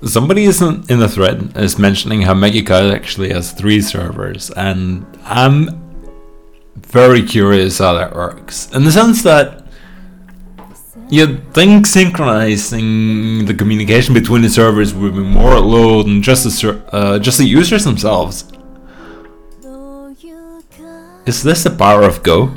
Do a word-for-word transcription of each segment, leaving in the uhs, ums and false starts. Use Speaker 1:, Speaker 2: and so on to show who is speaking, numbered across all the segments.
Speaker 1: somebody is in, in the thread is mentioning how Megacloud actually has three servers, and I'm very curious how that works. In the sense that you'd think synchronizing the communication between the servers would be more load than just the ser- uh, just the users themselves. Is this the power of Go?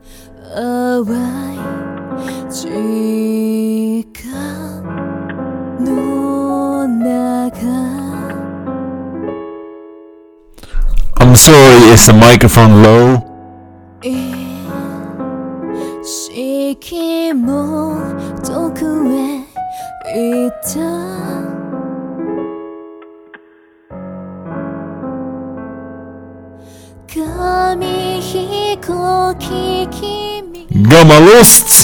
Speaker 1: I'm sorry, is the microphone low? Gammalust!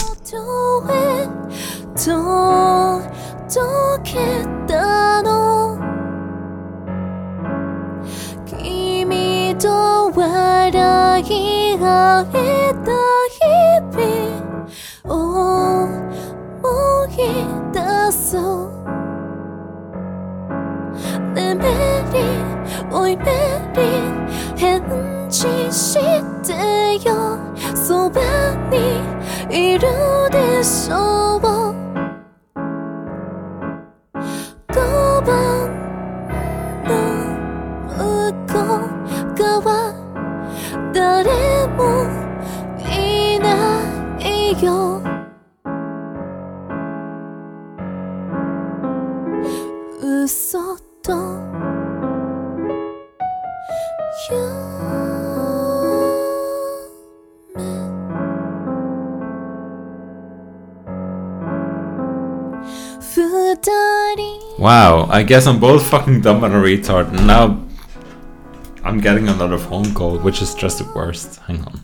Speaker 1: Wow, I guess I'm both fucking dumb and a retard, and now I'm getting another phone call, which is just the worst. Hang on.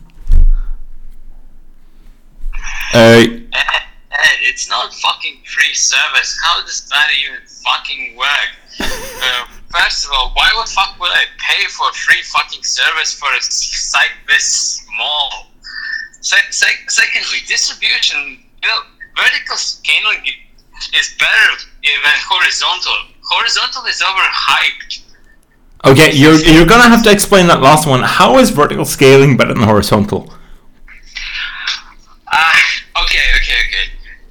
Speaker 1: Hey.
Speaker 2: It's not fucking free service. How does that even fucking work? Uh, first of all, why the fuck would I pay for free fucking service for a site this small? Se- se- secondly, distribution, you know, vertical scaling is better than horizontal. Horizontal is overhyped.
Speaker 1: Okay, you're you're gonna have to explain that last one. How is vertical scaling better than horizontal?
Speaker 2: Uh, okay, okay, okay.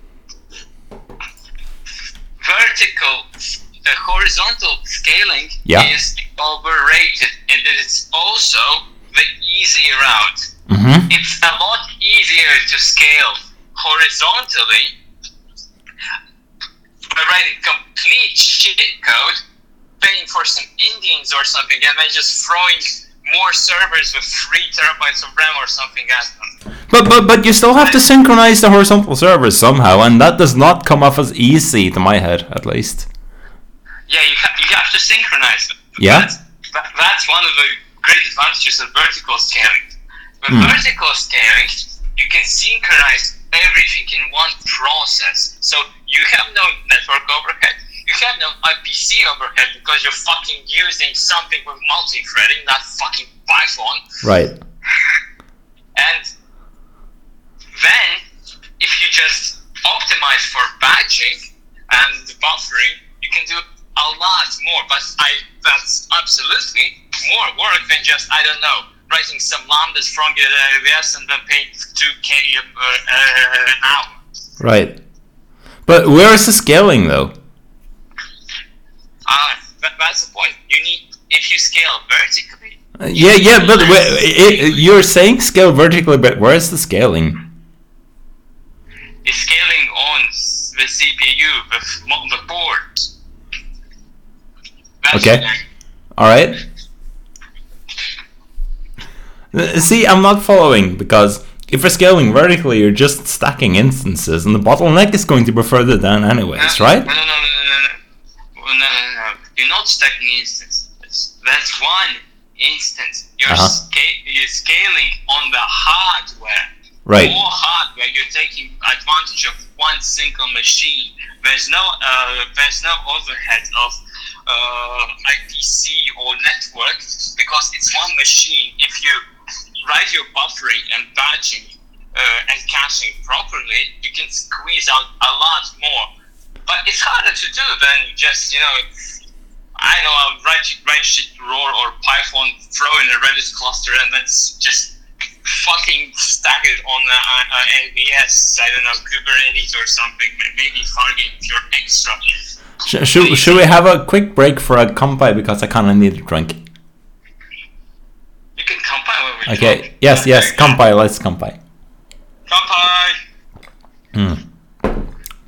Speaker 2: Vertical, uh, horizontal scaling
Speaker 1: yeah.
Speaker 2: is overrated, and it is also the easy route.
Speaker 1: Mm-hmm.
Speaker 2: It's a lot easier to scale horizontally by writing complete shit code, paying for some Indians or something, and then just throwing more servers with three terabytes of RAM or something at them.
Speaker 1: But but but you still have to synchronize the horizontal servers somehow, and that does not come off as easy to my head, at least.
Speaker 2: Yeah, you have you have to synchronize them.
Speaker 1: Yeah.
Speaker 2: That's, that, that's one of the great advantages of vertical scaling. With
Speaker 1: Hmm.
Speaker 2: vertical scaling, you can synchronize everything in one process. So you have no network overhead. You have no I P C overhead because you're fucking using something with multi-threading, not fucking Python.
Speaker 1: Right.
Speaker 2: And then, if you just optimize for batching and buffering, you can do a lot more. But I that's absolutely more work than just, I don't know, writing some lambdas from your A W S and then paying two K uh, an hour.
Speaker 1: Right. But where is the scaling, though?
Speaker 2: Ah, uh, that, that's the point. You need, if you scale vertically.
Speaker 1: Uh, yeah, yeah, but wait, it, you're saying scale vertically, but where is the scaling?
Speaker 2: It's scaling on the C P U, the, the board. That's
Speaker 1: okay. All right. See, I'm not following, because if you're scaling vertically, you're just stacking instances, and the bottleneck is going to be further down anyways,
Speaker 2: no,
Speaker 1: right?
Speaker 2: No, no, no, no, no, no. no, no, no. You're not stacking instances. That's one instance. You're,
Speaker 1: uh-huh.
Speaker 2: sca- you're scaling on the hardware.
Speaker 1: Right.
Speaker 2: More hardware. You're taking advantage of one single machine. There's no, uh, there's no overhead of uh, I P C or network because it's one machine. If you write your buffering and batching uh, and caching properly, you can squeeze out a lot more but it's harder to do than just, you know, I know I'll write Redshift Roar or Python, throw in a Redis cluster, and that's just fucking stack it on a, a A W S, I don't know, Kubernetes or something, maybe Fargate if you're extra.
Speaker 1: Sh- should, should we have a quick break for a compile, because I kind of need a drink?
Speaker 2: You can compile when we
Speaker 1: Okay,
Speaker 2: talk.
Speaker 1: yes, yes, compile, let's compile.
Speaker 2: Compile!
Speaker 1: Hmm.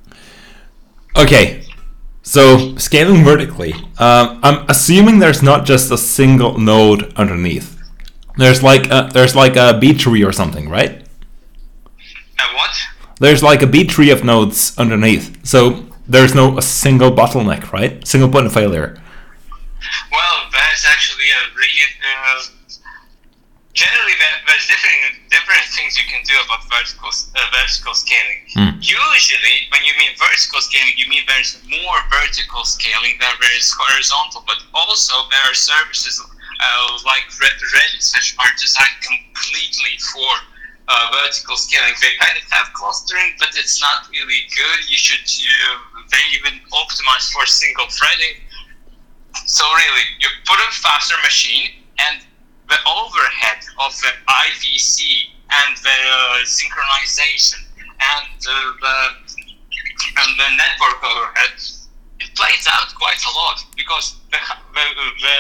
Speaker 1: Okay, so scaling vertically. Um, I'm assuming there's not just a single node underneath. There's like a, there's like a B tree or something, right?
Speaker 2: Uh, what?
Speaker 1: There's like a B tree of nodes underneath. So there's no a single bottleneck, right? Single point of failure.
Speaker 2: Well, there's actually a re- uh, generally there, there's different different things you can do about vertical uh, vertical scaling.
Speaker 1: Hmm.
Speaker 2: Usually, when you mean vertical scaling, you mean there's more vertical scaling than there is horizontal. But also there are services uh, like Redis which are designed completely for uh, vertical scaling. They kind of have clustering, but it's not really good. You should uh, they even optimize for single threading. So really, you put a faster machine, and the overhead of the I V C and the uh, synchronization and uh, the and the network overhead, it plays out quite a lot, because the the, the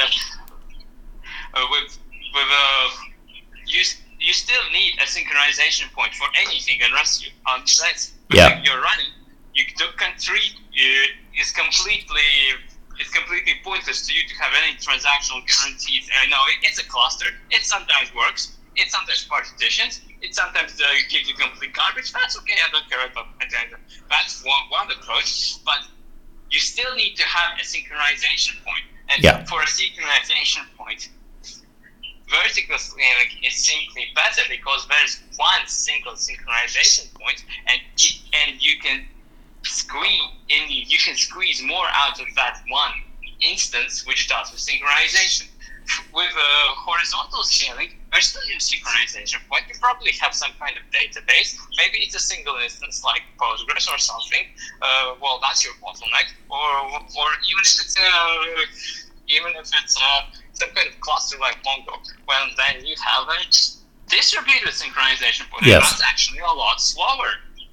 Speaker 2: uh, with with uh, you you still need a synchronization point for anything unless you unless
Speaker 1: Yeah.
Speaker 2: you're running. You can treat uh, is completely. It's completely pointless to you to have any transactional guarantees. I know it, it's a cluster. It sometimes works. It sometimes partitions. It sometimes uh, gives you complete garbage. That's okay. I don't care about that. That's one, one approach. But you still need to have a synchronization point. And
Speaker 1: Yeah.
Speaker 2: for a synchronization point, vertical scaling is simply better, because there's one single synchronization point, and it, and you can squeeze in you can squeeze more out of that one instance, which starts with synchronization. With uh, horizontal scaling, there's still your synchronization point. You probably have some kind of database. Maybe it's a single instance like Postgres or something. Uh, well, that's your bottleneck. Or or even if it's uh, even if it's uh, some kind of cluster like Mongo, well, then you have a distributed synchronization point.
Speaker 1: Yes.
Speaker 2: And that's actually a lot slower.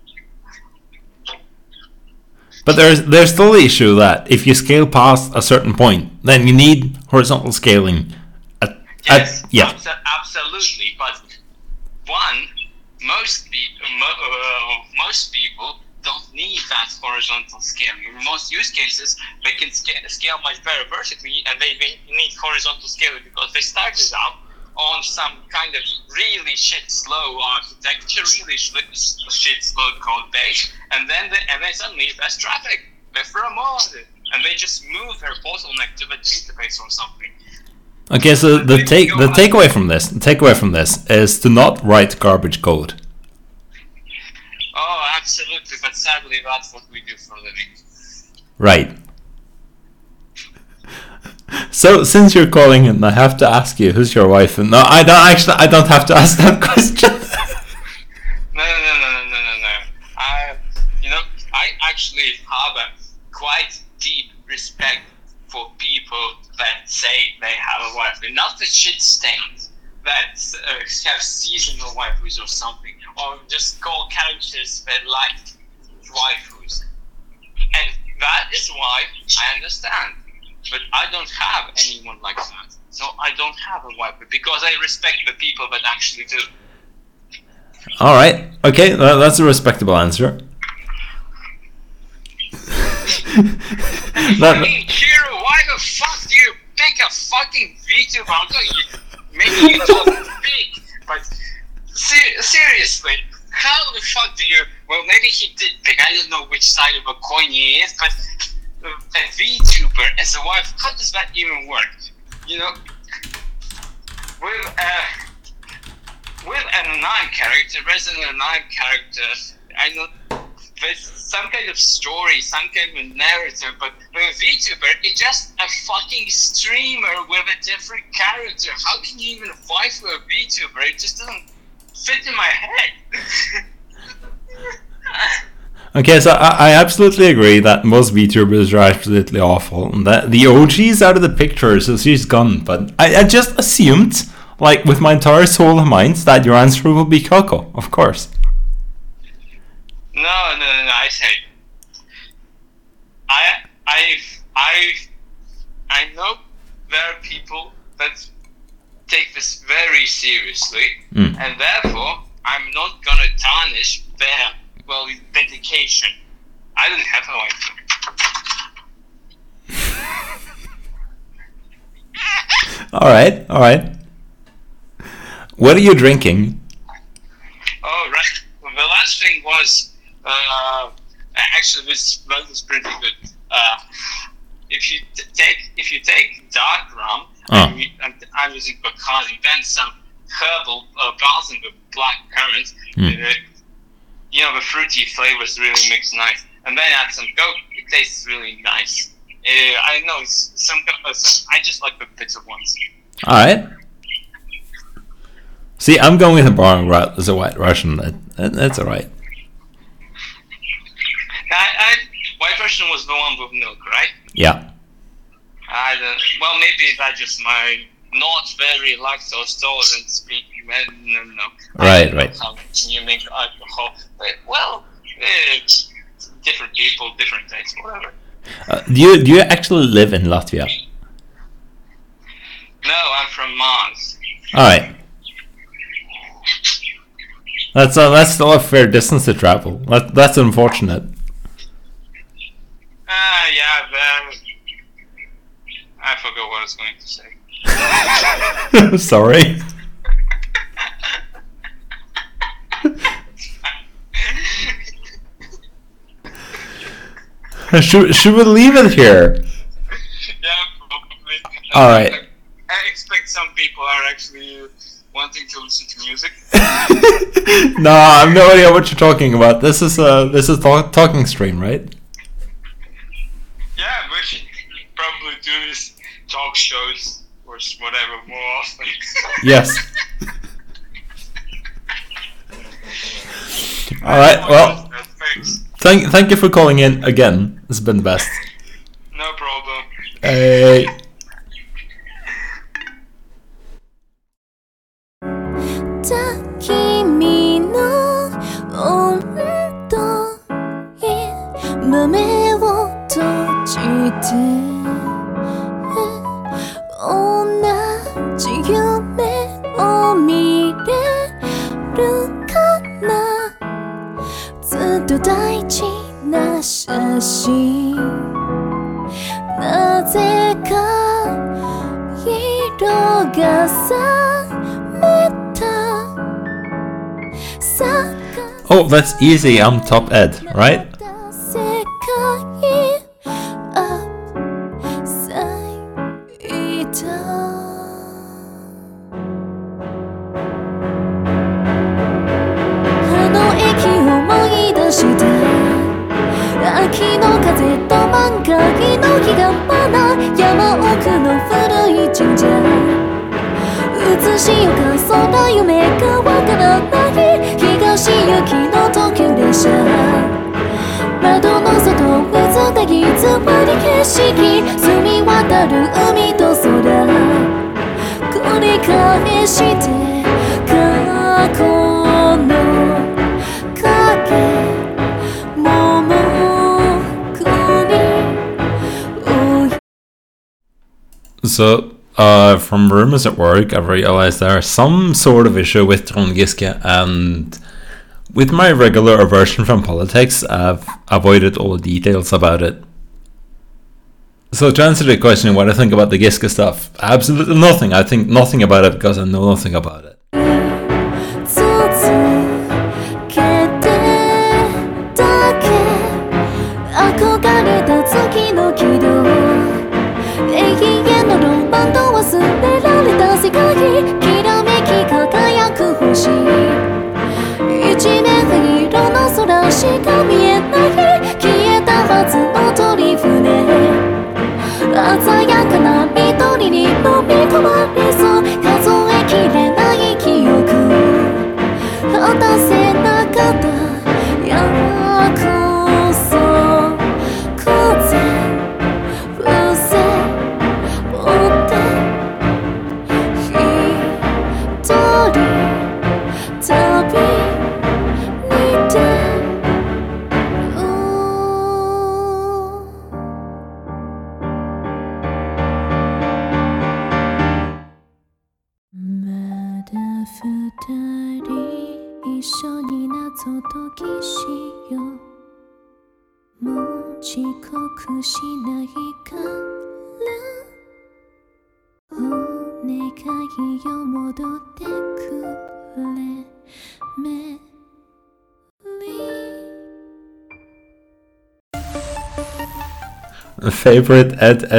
Speaker 1: But there's there's still the issue that if you scale past a certain point, then you need horizontal scaling. At,
Speaker 2: Yes,
Speaker 1: at, yeah.
Speaker 2: abso- absolutely. But one, most people, mo- uh, most people don't need that horizontal scaling. In most use cases, they can scale, scale much better vertically, and they, they need horizontal scaling because they started out on some kind of really shit slow architecture, really sh- shit slow code base, and then they, and then suddenly there's traffic. They throw more on it, and they just move their bottleneck to the database or something.
Speaker 1: Okay, so the take the takeaway from this, the takeaway from this is to not write garbage code.
Speaker 2: Oh, absolutely, but sadly that's what we do for a living.
Speaker 1: Right. So since you're calling in, I have to ask you, who's your wife? And no, I don't actually. I don't have to ask that question.
Speaker 2: No, no, no, no, no, no, no. I, you know, I actually have a quite deep respect for people that say they have a wife, not the shit stains that uh, have seasonal waifus or something, or just call characters that like waifus. And that is why I understand. But I don't have anyone like that. So I don't have a waifu, because I respect the people that actually do.
Speaker 1: All right. Okay, well, that's a respectable answer.
Speaker 2: I mean, Hero, why the fuck do you pick a fucking VTuber? I'm telling you, maybe you don't pick, but ser- seriously, how the fuck do you? Well, maybe he did pick. I don't know which side of a coin he is, but a VTuber as a wife, how does that even work? You know, with a with an anime character, there's an anime character. I know there's some kind of story, some kind of narrative, but with a VTuber, it's just a fucking streamer with a different character. How can you even wife with a VTuber? It just doesn't fit in my head.
Speaker 1: Okay, so I, I absolutely agree that most VTubers are absolutely awful, and that the O G's out of the picture, so she's gone. But I, I just assumed, like with my entire soul and mind, that your answer would be Coco, of course.
Speaker 2: No, no, no, no. I say, I, I, I, I know there are people that take this very seriously,
Speaker 1: Mm.
Speaker 2: and therefore I'm not gonna tarnish their well dedication. I don't have a wife.
Speaker 1: All right, all right. What are you drinking?
Speaker 2: Oh right. Well, the last thing was uh, actually this well is pretty good. Uh, if you t- take if you take dark rum,
Speaker 1: Oh.
Speaker 2: I'm, I'm, I'm using Bacardi, then some herbal uh, balsam with black currants.
Speaker 1: Mm.
Speaker 2: Uh, you know, the fruity flavors really mix nice, and then add some Coke. It tastes really nice. Uh, I know it's some, uh, some. I just like the bitter ones.
Speaker 1: All right. See, I'm going with a boring route as a White Russian. That, that, that's all right.
Speaker 2: I, I, White Russian was the one with milk, right?
Speaker 1: Yeah.
Speaker 2: I don't, well, maybe that's just my not very lactose tolerant speaking. No, no, no.
Speaker 1: Right,
Speaker 2: I don't know
Speaker 1: right.
Speaker 2: How you make alcohol? But, well, eh, different people, different tastes, whatever.
Speaker 1: Uh, do you do you actually live in Latvia?
Speaker 2: No, I'm from Mars.
Speaker 1: All right. That's uh, that's still a fair distance to travel. That that's unfortunate.
Speaker 2: Ah, yeah, then I forgot what I was going to say.
Speaker 1: Sorry. should should we leave it here?
Speaker 2: Yeah, probably.
Speaker 1: All right.
Speaker 2: I, I expect some people are actually wanting to listen to music.
Speaker 1: No, I have no idea what you're talking about. This is uh this is talk- talking stream, right?
Speaker 2: Yeah, we should probably do this talk shows or whatever more often.
Speaker 1: Yes. All right. Well,
Speaker 2: Thanks.
Speaker 1: thank thank you for calling in again. It's been the best.
Speaker 2: No problem.
Speaker 1: Hey.
Speaker 3: じゃ君の温度へ目を閉じて同じ夢を見れるかなずっと大事な写真なぜか色が覚めた
Speaker 1: Oh, that's easy. I'm top ed, right? So, uh, from rumors at work, I've realized there is some sort of issue with Trond Giske, and with my regular aversion from politics, I've avoided all details about it. So to answer the question, what I think about the Giske stuff, absolutely nothing. I think nothing about it because I know nothing about it.
Speaker 3: 二人一緒に謎解きしようもう遅刻しないからお願いよ戻ってくれメリー
Speaker 1: A favorite at